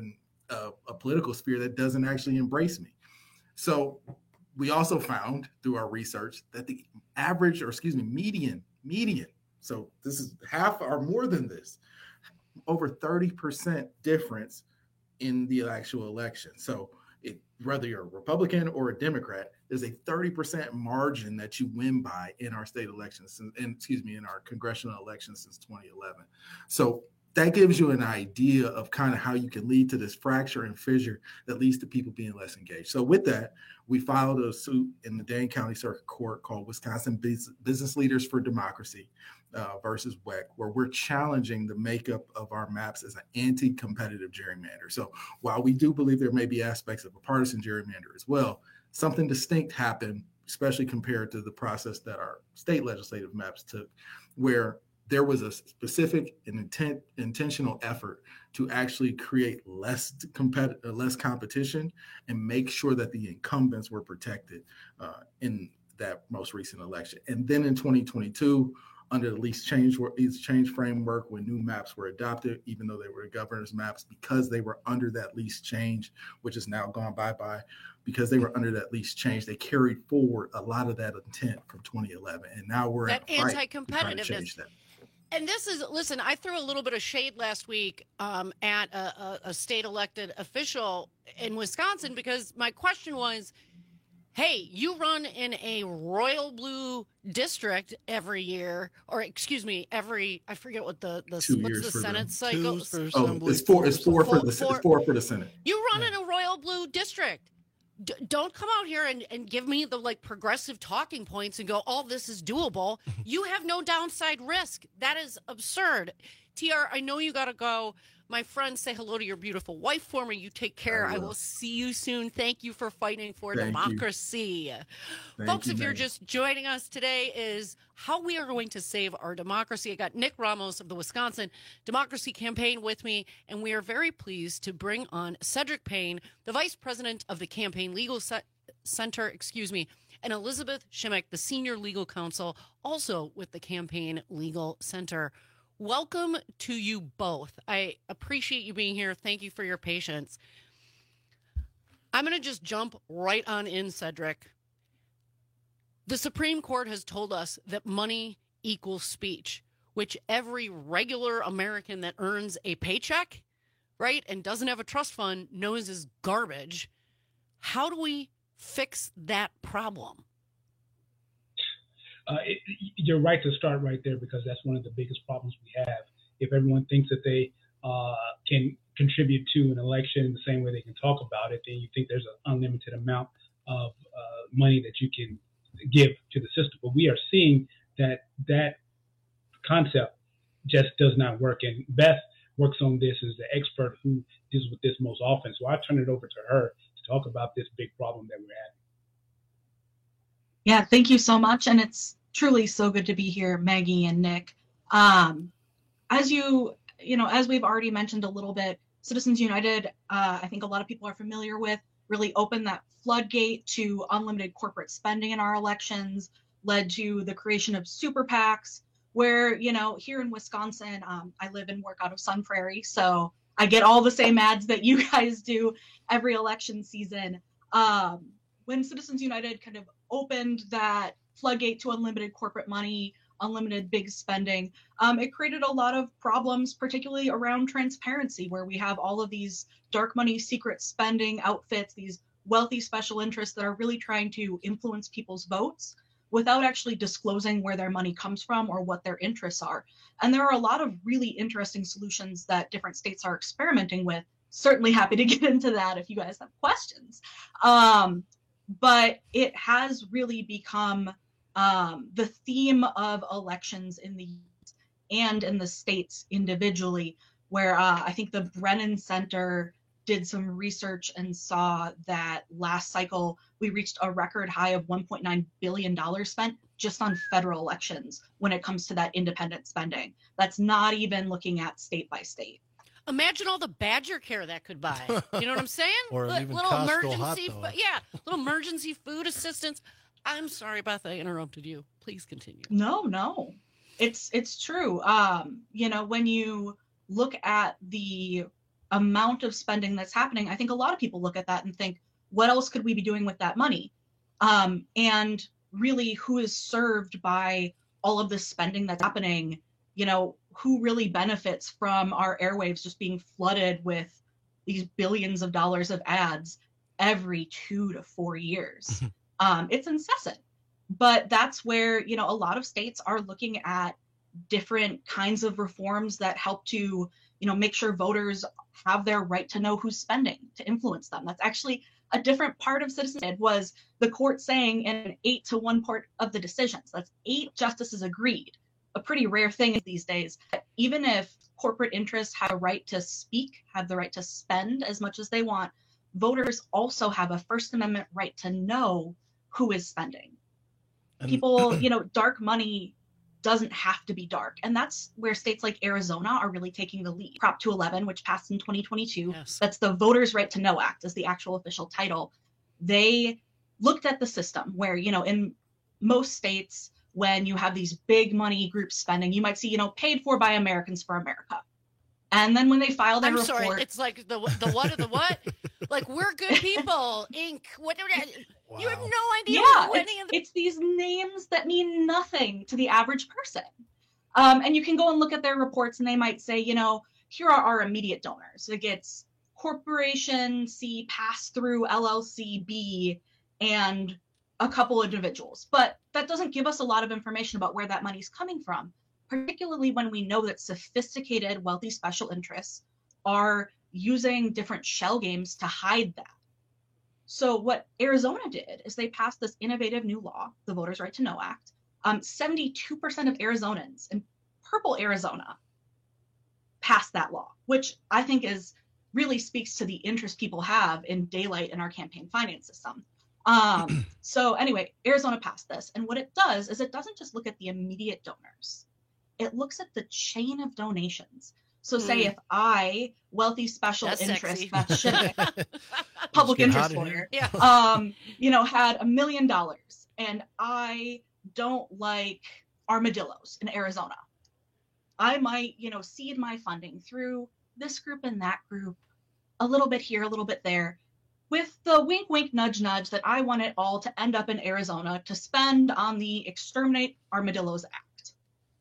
Speaker 16: a political sphere that doesn't actually embrace me? So we also found through our research that the average, median, so this is half or more than this, over 30% difference in the actual election. So whether you're a Republican or a Democrat, there's a 30% margin that you win by in our state elections, in our congressional elections since 2011. So that gives you an idea of kind of how you can lead to this fracture and fissure that leads to people being less engaged. So with that, we filed a suit in the Dane County Circuit Court called Wisconsin Business Leaders for Democracy versus WEC, where we're challenging the makeup of our maps as an anti-competitive gerrymander. So while we do believe there may be aspects of a partisan gerrymander as well, something distinct happened, especially compared to the process that our state legislative maps took, where there was a specific and intentional effort to actually create less competition and make sure that the incumbents were protected in that most recent election. And then in 2022, under the least change framework, when new maps were adopted, even though they were governor's maps, because they were under that least change, which is now gone bye-bye, because they were under that least change, they carried forward a lot of that intent from 2011. And now we're
Speaker 13: that anti-competitiveness.
Speaker 16: That.
Speaker 13: And this is, listen, I threw a little bit of shade last week at a state elected official in Wisconsin because my question was, Hey, you run in a royal blue district every year, or excuse me, I forget what the what's the Senate cycle?
Speaker 16: It's four for the Senate.
Speaker 13: You run in a royal blue district. Don't come out here and give me the progressive talking points and go, all this is doable. You have no downside risk. That is absurd. TR, I know you got to go. My friend, say hello to your beautiful wife for me. You take care. I will see you soon. Thank you for fighting for democracy. Folks, if you're just joining us today, is how we are going to save our democracy. I got Nick Ramos of the Wisconsin Democracy Campaign with me, and we are very pleased to bring on Cedric Payne, the vice president of the Campaign Legal Center, and Elizabeth Shimmick, the senior legal counsel, also with the Campaign Legal Center. Welcome to you both. I appreciate you being here. Thank you for your patience. I'm going to just jump right on in, Cedric. The Supreme Court has told us that money equals speech, which every regular American that earns a paycheck, right, and doesn't have a trust fund knows is garbage. How do we fix that problem?
Speaker 4: You're right to start right there, because that's one of the biggest problems we have. If everyone thinks that they can contribute to an election the same way they can talk about it, then you think there's an unlimited amount of money that you can give to the system. But we are seeing that concept just does not work. And Beth works on this as the expert who deals with this most often. So I turn it over to her to talk about this big problem that we're having.
Speaker 6: Yeah, thank you so much. And it's truly so good to be here, Maggie and Nick. As we've already mentioned a little bit, Citizens United, I think a lot of people are familiar with, really opened that floodgate to unlimited corporate spending in our elections, led to the creation of super PACs, where, here in Wisconsin, I live and work out of Sun Prairie, so I get all the same ads that you guys do every election season. When Citizens United kind of opened that floodgate to unlimited corporate money, unlimited big spending, it created a lot of problems, particularly around transparency, where we have all of these dark money, secret spending outfits, these wealthy special interests that are really trying to influence people's votes without actually disclosing where their money comes from or what their interests are. And there are a lot of really interesting solutions that different states are experimenting with. Certainly happy to get into that if you guys have questions. But it has really become the theme of elections in the U.S. and in the states individually, where I think the Brennan Center did some research and saw that last cycle we reached a record high of $1.9 billion spent just on federal elections when it comes to that independent spending. That's not even looking at state by state.
Speaker 13: Imagine all the Badger care that could buy. You know what I'm saying?
Speaker 10: Or even
Speaker 13: little
Speaker 10: Costco
Speaker 13: emergency,
Speaker 10: hot dog.
Speaker 13: little emergency food assistance. I'm sorry, Beth, I interrupted you. Please continue.
Speaker 6: No, it's true. When you look at the amount of spending that's happening, I think a lot of people look at that and think, what else could we be doing with that money? And really, who is served by all of this spending that's happening? Who really benefits from our airwaves just being flooded with these billions of dollars of ads every 2 to 4 years? It's incessant. But that's where, a lot of states are looking at different kinds of reforms that help to, make sure voters have their right to know who's spending, to influence them. That's actually a different part of citizenship, was the court saying in 8-1 part of the decisions. That's 8 justices agreed. A pretty rare thing these days. Even if corporate interests have a right to speak, have the right to spend as much as they want, voters also have a First Amendment right to know who is spending. People, dark money doesn't have to be dark. And that's where states like Arizona are really taking the lead. Prop 211, which passed in 2022, yes. That's the Voters' Right to Know Act, is the actual official title. They looked at the system where, in most states, when you have these big money group spending, you might see, paid for by Americans for America. And then when they file their report...
Speaker 13: I'm sorry, it's like the what of the what? Like, we're good people, Inc. What? Wow. You have no idea what any of the...
Speaker 6: It's these names that mean nothing to the average person. And you can go and look at their reports and they might say, here are our immediate donors. It gets Corporation C, Pass Through, LLC B, and a couple individuals. But that doesn't give us a lot of information about where that money's coming from, particularly when we know that sophisticated wealthy special interests are using different shell games to hide that. So what Arizona did is they passed this innovative new law, the Voters' Right to Know Act. 72% of Arizonans in purple Arizona passed that law, which I think really speaks to the interest people have in daylight in our campaign finance system. So anyway, Arizona passed this. And what it does is it doesn't just look at the immediate donors. It looks at the chain of donations. So say if I, wealthy special interest, public interest lawyer, had $1 million and I don't like armadillos in Arizona, I might, seed my funding through this group and that group, a little bit here, a little bit there, with the wink, wink, nudge, nudge that I want it all to end up in Arizona to spend on the Exterminate Armadillos Act.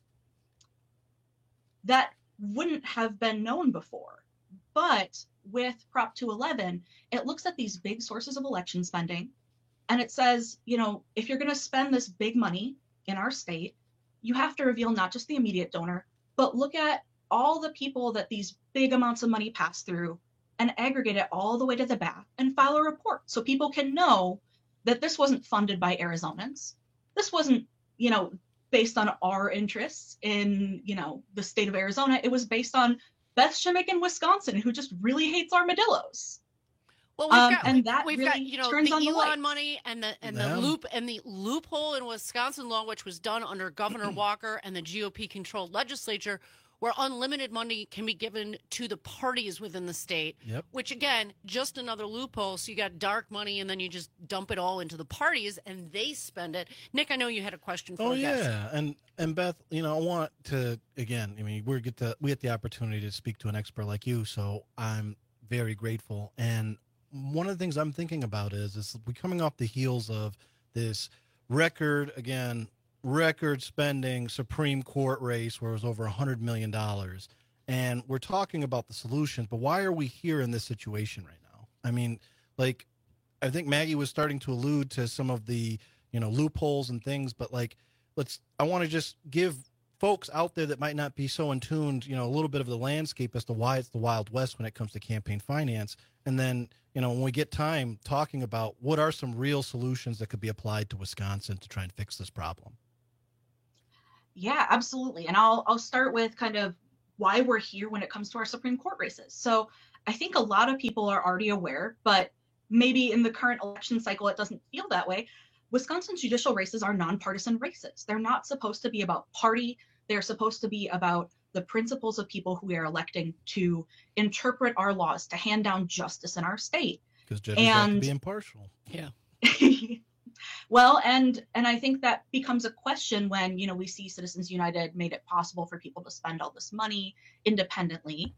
Speaker 6: That wouldn't have been known before. But with Prop 211, it looks at these big sources of election spending, and it says, if you're going to spend this big money in our state, you have to reveal not just the immediate donor, but look at all the people that these big amounts of money pass through and aggregate it all the way to the back and file a report so people can know that this wasn't funded by Arizonans. This wasn't, based on our interests in, the state of Arizona. It was based on Beth Shimmick in Wisconsin, who just really hates armadillos.
Speaker 13: Well, we've got the Elon money and the loophole in Wisconsin law, which was done under Governor Walker and the GOP-controlled legislature, where unlimited money can be given to the parties within the state. Yep. Which again, just another loophole. So you got dark money, and then you just dump it all into the parties, and they spend it. Nick, I know you had a question for us.
Speaker 3: Oh yeah, and Beth, I want to again. we get the opportunity to speak to an expert like you, so I'm very grateful. And one of the things I'm thinking about is we're coming off the heels of this record spending Supreme Court race where it was over $100 million. And we're talking about the solutions, but why are we here in this situation right now? I think Maggie was starting to allude to some of the, loopholes and things, but I want to just give folks out there that might not be so in tuned, a little bit of the landscape as to why it's the Wild West when it comes to campaign finance. And then, when we get time, talking about what are some real solutions that could be applied to Wisconsin to try and fix this problem.
Speaker 6: Yeah, absolutely. And I'll start with kind of why we're here when it comes to our Supreme Court races. So I think a lot of people are already aware, but maybe in the current election cycle, it doesn't feel that way. Wisconsin's judicial races are nonpartisan races. They're not supposed to be about party. They're supposed to be about the principles of people who we are electing to interpret our laws, to hand down justice in our state.
Speaker 3: Because judges have to be impartial.
Speaker 13: Yeah.
Speaker 6: Well, and I think that becomes a question when, we see Citizens United made it possible for people to spend all this money independently.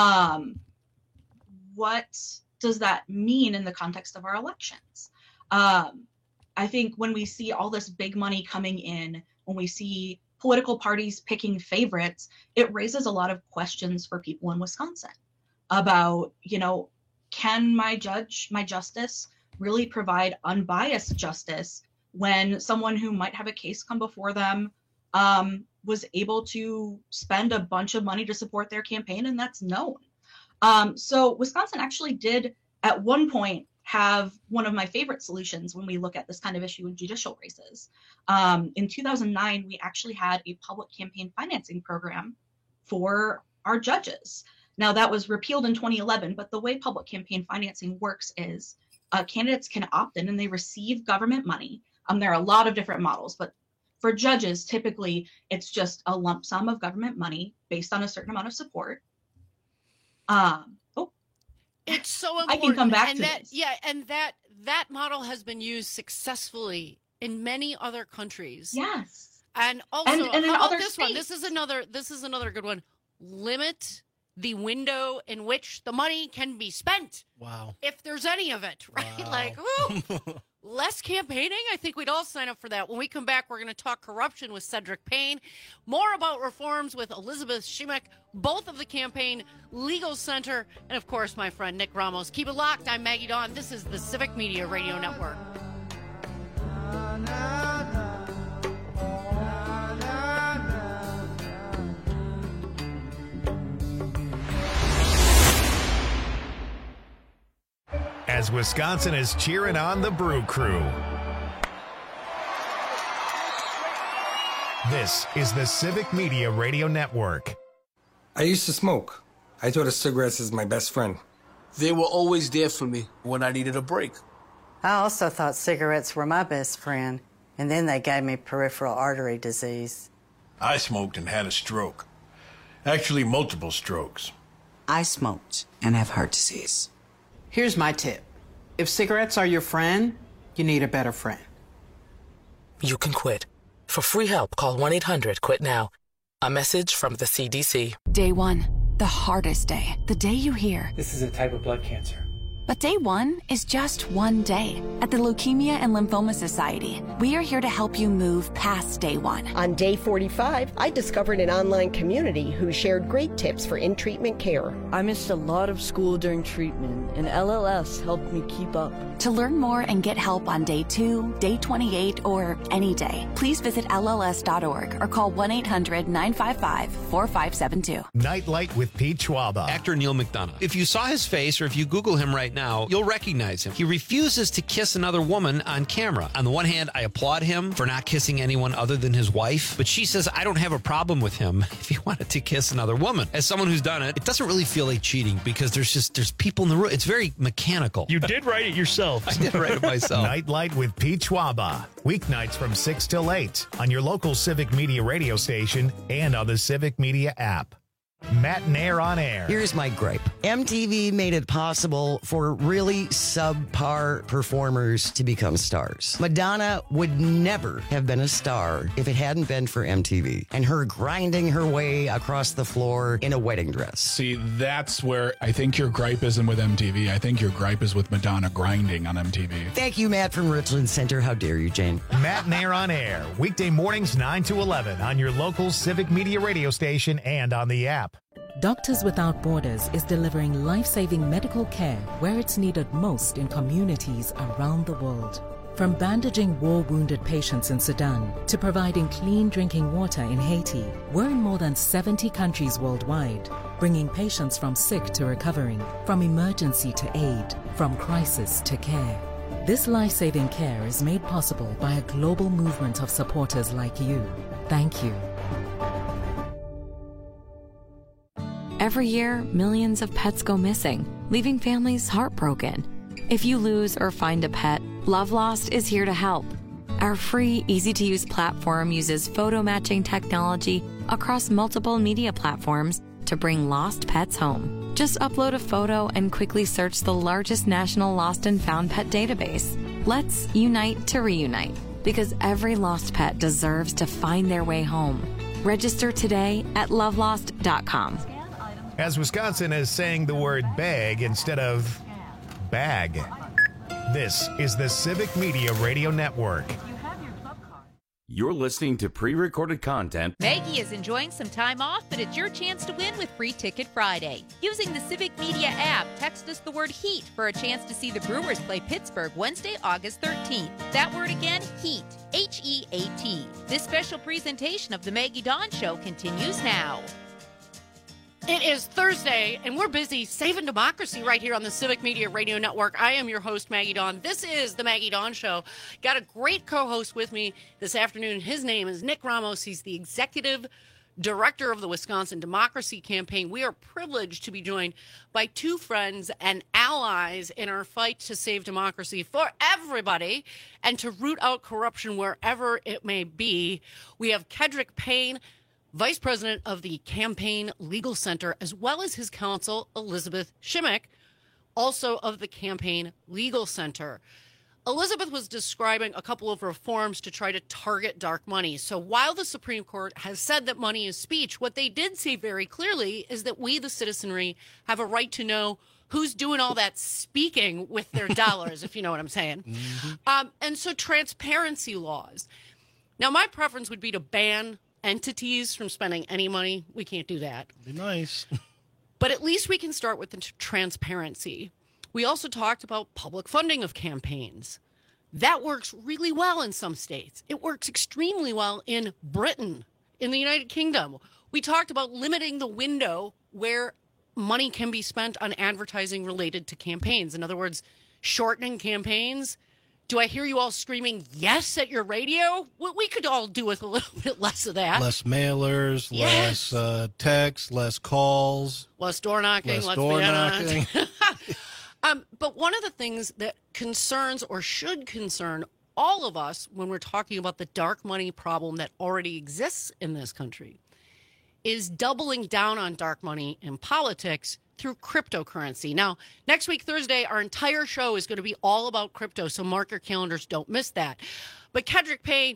Speaker 6: What does that mean in the context of our elections? I think when we see all this big money coming in, when we see political parties picking favorites, it raises a lot of questions for people in Wisconsin about, can my justice really provide unbiased justice when someone who might have a case come before them was able to spend a bunch of money to support their campaign, and that's known. So Wisconsin actually did at one point have one of my favorite solutions when we look at this kind of issue in judicial races. In 2009, we actually had a public campaign financing program for our judges. Now that was repealed in 2011, but the way public campaign financing works is candidates can opt in and they receive government money. There are a lot of different models, but for judges, typically it's just a lump sum of government money based on a certain amount of support.
Speaker 13: It's so important.
Speaker 6: I can come back to
Speaker 13: that.
Speaker 6: this.
Speaker 13: Yeah, and that model has been used successfully in many other countries.
Speaker 6: Yes.
Speaker 13: And also,
Speaker 6: and in
Speaker 13: how about
Speaker 6: other
Speaker 13: this
Speaker 6: states.
Speaker 13: one? This is another good one. Limit the window in which the money can be spent.
Speaker 3: Wow.
Speaker 13: If there's any of it, right?
Speaker 3: Wow.
Speaker 13: Less campaigning. I think we'd all sign up for that. When we come back, we're going to talk corruption with Cedric Payne, more about reforms with Elizabeth Shimmick, both of the Campaign Legal Center, and of course, my friend Nick Ramos. Keep it locked. I'm Maggie Dawn. This is the Civic Media Radio Network.
Speaker 1: as Wisconsin is cheering on the Brew Crew. This is the Civic Media Radio Network.
Speaker 17: I used to smoke. I thought of cigarettes as my best friend.
Speaker 18: They were always there for me when I needed a break.
Speaker 19: I also thought cigarettes were my best friend, and then they gave me peripheral artery disease.
Speaker 10: I smoked and had a stroke. Actually, multiple strokes.
Speaker 11: I smoked and have heart disease.
Speaker 12: Here's my tip. If cigarettes are your friend, you need a better friend.
Speaker 14: You can quit. For free help, call 1-800-QUIT-NOW. A message from the CDC.
Speaker 23: Day one, the hardest day. The day you hear,
Speaker 5: this is a type of blood cancer.
Speaker 23: But day one is just one day. At the Leukemia and Lymphoma Society, we are here to help you move past day one.
Speaker 21: On day 45, I discovered an online community who shared great tips for in-treatment care.
Speaker 26: I missed a lot of school during treatment, and LLS helped me keep up.
Speaker 23: To learn more and get help on day 2, day 28, or any day, please visit LLS.org or call 1-800-955-4572.
Speaker 1: Nightlight with Pete Schwaba.
Speaker 9: Actor Neil McDonough. If you saw his face or if you Google him right now, you'll recognize him. He refuses to kiss another woman on camera. On the one hand, I applaud him for not kissing anyone other than his wife, but she says I don't have a problem with him if he wanted to kiss another woman. As someone who's done it, it doesn't really feel like cheating because there's people in the room. It's very mechanical.
Speaker 15: You did write it yourself.
Speaker 9: I did write it myself.
Speaker 1: Nightlight with Pete Schwaba. Weeknights from 6 till 8 on your local Civic Media radio station and on the Civic Media app. Matt Nair on air.
Speaker 20: Here's my gripe. MTV made it possible for really subpar performers to become stars. Madonna would never have been a star if it hadn't been for MTV and her grinding her way across the floor in a wedding dress.
Speaker 24: See, that's where I think your gripe isn't with MTV. I think your gripe is with Madonna grinding on MTV.
Speaker 20: Thank you, Matt from Richland Center. How dare you, Jane?
Speaker 1: Matt Nair on air. Weekday mornings 9 to 11 on your local Civic Media radio station and on the app.
Speaker 25: Doctors Without Borders is delivering life-saving medical care where it's needed most in communities around the world. From bandaging war-wounded patients in Sudan to providing clean drinking water in Haiti, we're in more than 70 countries worldwide, bringing patients from sick to recovering, from emergency to aid, from crisis to care. This life-saving care is made possible by a global movement of supporters like you. Thank you.
Speaker 27: Every year, millions of pets go missing, leaving families heartbroken. If you lose or find a pet, Love Lost is here to help. Our free, easy-to-use platform uses photo matching technology across multiple media platforms to bring lost pets home. Just upload a photo and quickly search the largest national lost and found pet database. Let's unite to reunite, because every lost pet deserves to find their way home. Register today at lovelost.com.
Speaker 1: As Wisconsin is saying the word bag instead of bag. This is the Civic Media Radio Network.
Speaker 7: You're listening to pre-recorded content.
Speaker 8: Maggie is enjoying some time off, but it's your chance to win with Free Ticket Friday. Using the Civic Media app, text us the word HEAT for a chance to see the Brewers play Pittsburgh Wednesday, August 13th. That word again, HEAT. H-E-A-T. This special presentation of the Maggie Dawn Show continues now.
Speaker 13: It is Thursday, and we're busy saving democracy right here on the Civic Media Radio Network. I am your host, Maggie Dawn. This is the Maggie Dawn Show. Got a great co-host with me this afternoon. His name is Nick Ramos. He's the executive director of the Wisconsin Democracy Campaign. We are privileged to be joined by two friends and allies in our fight to save democracy for everybody and to root out corruption wherever it may be. We have Kedrick Payne, Vice President of the Campaign Legal Center, as well as his counsel, Elizabeth Shimmick, also of the Campaign Legal Center. Elizabeth was describing a couple of reforms to try to target dark money. So while the Supreme Court has said that money is speech, what they did say very clearly is that we, the citizenry, have a right to know who's doing all that speaking with their dollars, if you know what I'm saying. Mm-hmm. And so transparency laws. Now, my preference would be to ban entities from spending any money. We can't do that.
Speaker 3: Be nice.
Speaker 13: But at least we can start with the transparency. We also talked about public funding of campaigns. That works really well in some states. It works extremely well in Britain, in the United Kingdom. We talked about limiting the window where money can be spent on advertising related to campaigns. In other words, shortening campaigns. Do I hear you all screaming yes at your radio? We could all do with a little bit less of that.
Speaker 3: Less mailers,
Speaker 13: yes.
Speaker 3: less texts, less calls.
Speaker 13: Less door knocking.
Speaker 3: Less door knocking.
Speaker 13: But one of the things that concerns or should concern all of us when we're talking about the dark money problem that already exists in this country is doubling down on dark money in politics through cryptocurrency. Now, next week, Thursday, our entire show is going to be all about crypto, so mark your calendars. Don't miss that. But Kedrick Payne,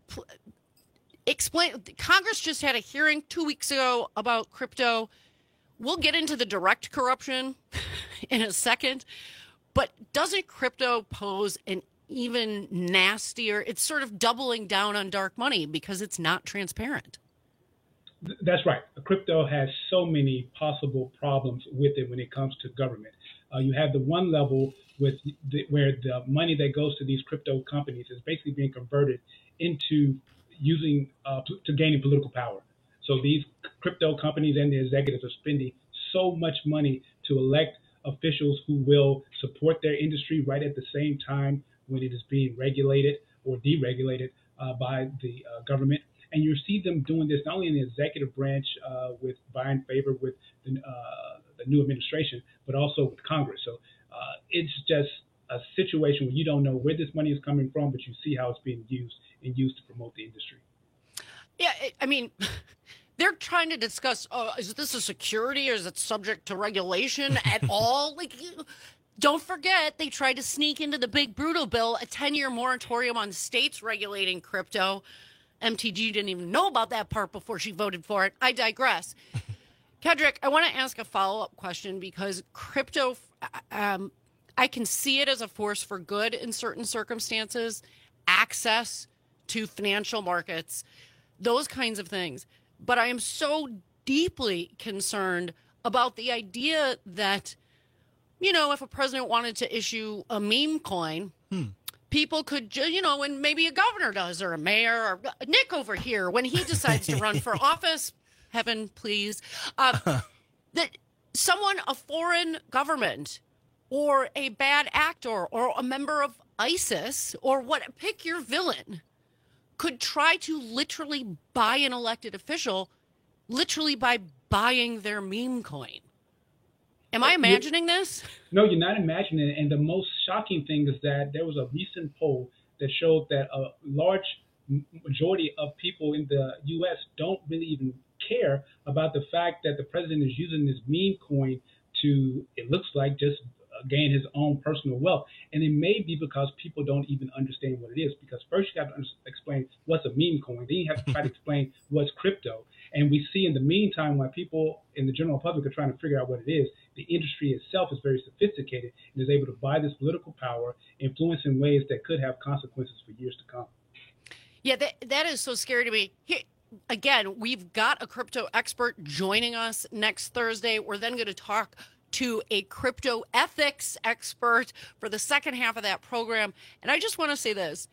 Speaker 13: explain. Congress just had a hearing 2 weeks ago about crypto. We'll get into the direct corruption in a second, but doesn't crypto pose an even nastier? It's sort of doubling down on dark money because it's not transparent.
Speaker 2: That's right. Crypto has so many possible problems with it when it comes to government. You have the one level with where the money that goes to these crypto companies is basically being converted into using to gaining political power. So these crypto companies and the executives are spending so much money to elect officials who will support their industry right at the same time when it is being regulated or deregulated by the government. And you see them doing this not only in the executive branch with buying favor with the new administration, but also with Congress. So it's just a situation where you don't know where this money is coming from, but you see how it's being used to promote the industry.
Speaker 13: Yeah, I mean, they're trying to discuss, is this a security or is it subject to regulation at all? Like, don't forget, they tried to sneak into the big brutal bill a 10-year moratorium on states regulating crypto. MTG didn't even know about that part before she voted for it. I digress. Kedrick, I want to ask a follow-up question because crypto, I can see it as a force for good in certain circumstances, access to financial markets, those kinds of things. But I am so deeply concerned about the idea that, you know, if a president wanted to issue a meme coin, people could, you know, and maybe a governor does, or a mayor, or Nick over here, when he decides to run for office, heaven, please, that someone, a foreign government, or a bad actor, or a member of ISIS, or pick your villain, could try to literally buy an elected official, literally by buying their meme coin. Am I imagining this?
Speaker 2: No, you're not imagining it. And the most shocking thing is that there was a recent poll that showed that a large majority of people in the U.S. don't really even care about the fact that the president is using this meme coin to, it looks like, just gain his own personal wealth. And it may be because people don't even understand what it is. Because first you have to explain what's a meme coin. Then you have to try to explain what's crypto. And we see in the meantime, while people in the general public are trying to figure out what it is, the industry itself is very sophisticated and is able to buy this political power, influence in ways that could have consequences for years to come.
Speaker 13: Yeah, that is so scary to me. Here, again, we've got a crypto expert joining us next Thursday. We're then going to talk to a crypto ethics expert for the second half of that program. And I just want to say this.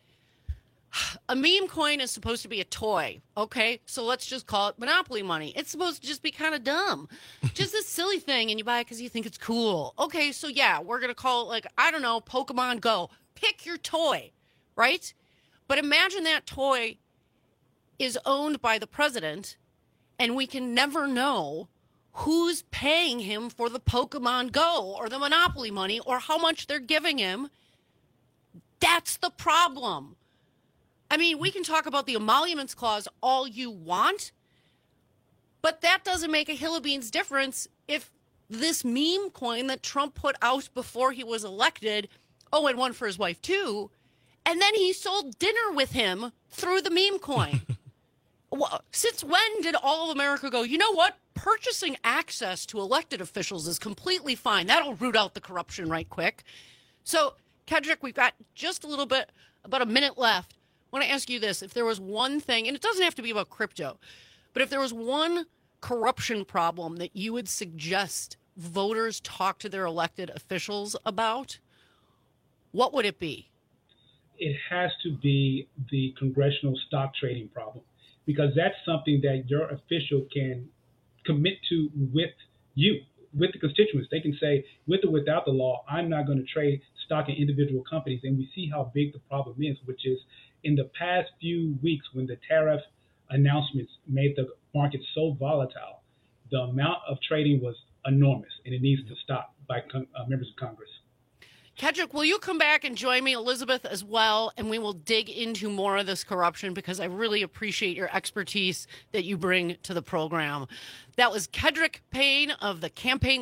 Speaker 13: A meme coin is supposed to be a toy, okay? So let's just call it Monopoly money. It's supposed to just be kind of dumb. Just a silly thing, and you buy it because you think it's cool. Okay, so yeah, we're going to call it, like, I don't know, Pokemon Go. Pick your toy, right? But imagine that toy is owned by the president, and we can never know who's paying him for the Pokemon Go or the Monopoly money or how much they're giving him. That's the problem. I mean, we can talk about the emoluments clause all you want, but that doesn't make a hill of beans difference if this meme coin that Trump put out before he was elected, and one for his wife too, and then he sold dinner with him through the meme coin. Since when did all of America go, you know what? Purchasing access to elected officials is completely fine. That'll root out the corruption right quick. So, Kedrick, we've got just a little bit, about a minute left. I want to ask you this. If there was one thing, and it doesn't have to be about crypto, but if there was one corruption problem that you would suggest voters talk to their elected officials about, what would it be?
Speaker 2: It has to be the congressional stock trading problem, because that's something that your official can commit to with you. with the constituents. They can say, with or without the law, I'm not going to trade stock in individual companies. And we see how big the problem is, which is in the past few weeks when the tariff announcements made the market so volatile, the amount of trading was enormous, and it needs to stop by members of Congress.
Speaker 13: Kedrick, will you come back and join me, Elizabeth, as well, and we will dig into more of this corruption because I really appreciate your expertise that you bring to the program. That was Kedrick Payne of the Campaign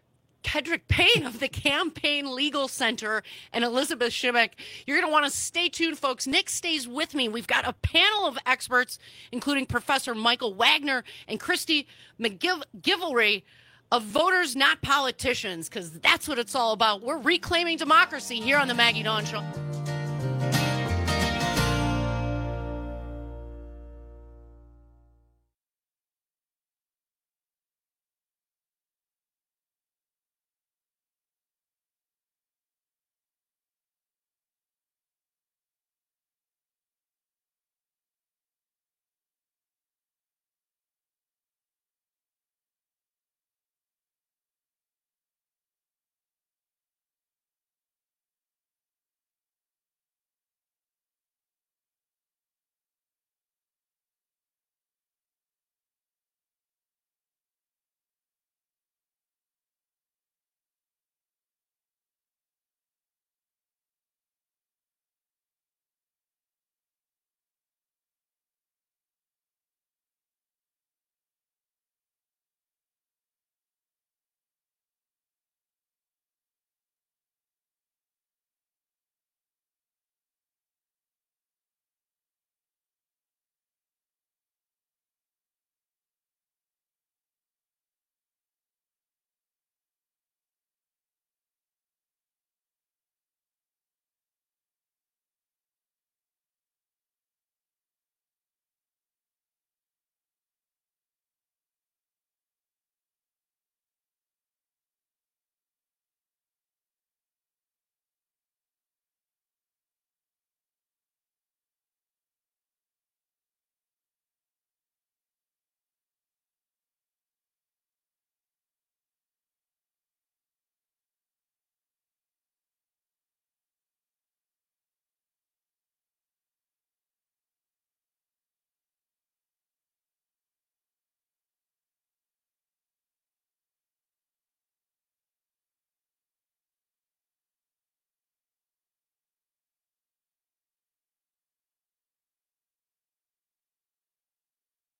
Speaker 13: Legal Center and Elizabeth Shimmick. You're going to want to stay tuned, folks. Nick stays with me. We've got a panel of experts, including Professor Michael Wagner and Christy McGivelry of Voters Not Politicians, because that's what it's all about. We're reclaiming democracy here on the Maggie Dawn Show.